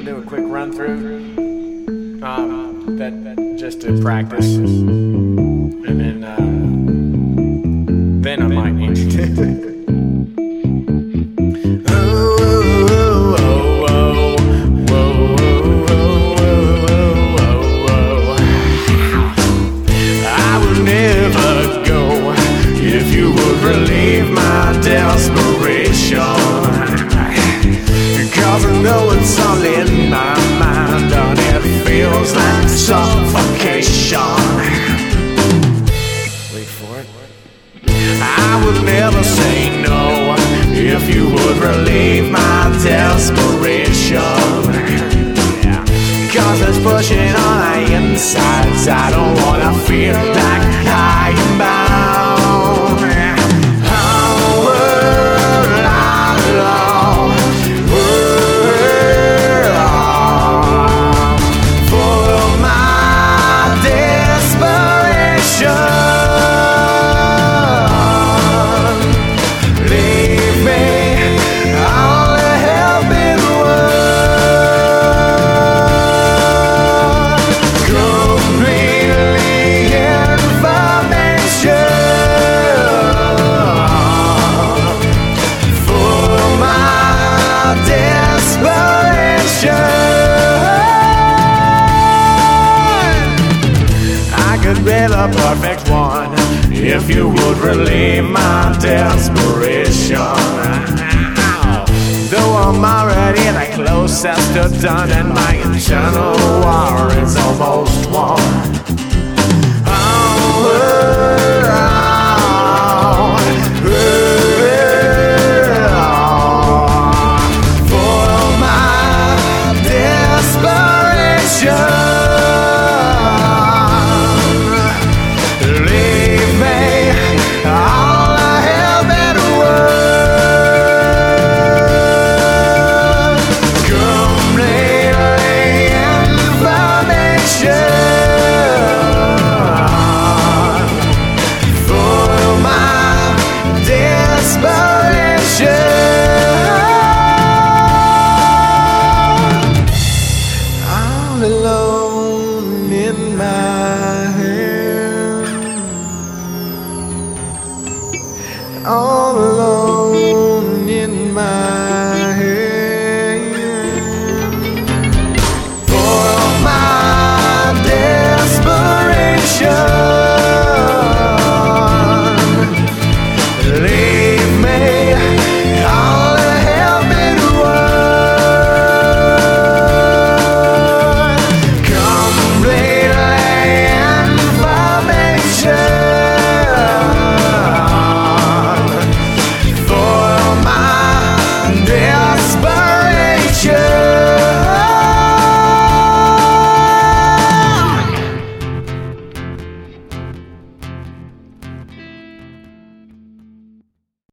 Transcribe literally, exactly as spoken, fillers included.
do a quick run through. Um, that, that just to practice, and then uh, then I might need to. Relieve my desperation, cause I know it's all in my mind, and it feels like suffocation. Wait for it. I would never say no if you would relieve my desperation, cause it's pushing on my insides. I don't wanna feel like I am bound. Be the perfect one if you would relieve my desperation. Though I'm already the closest to done, and my internal war is almost won. Oh,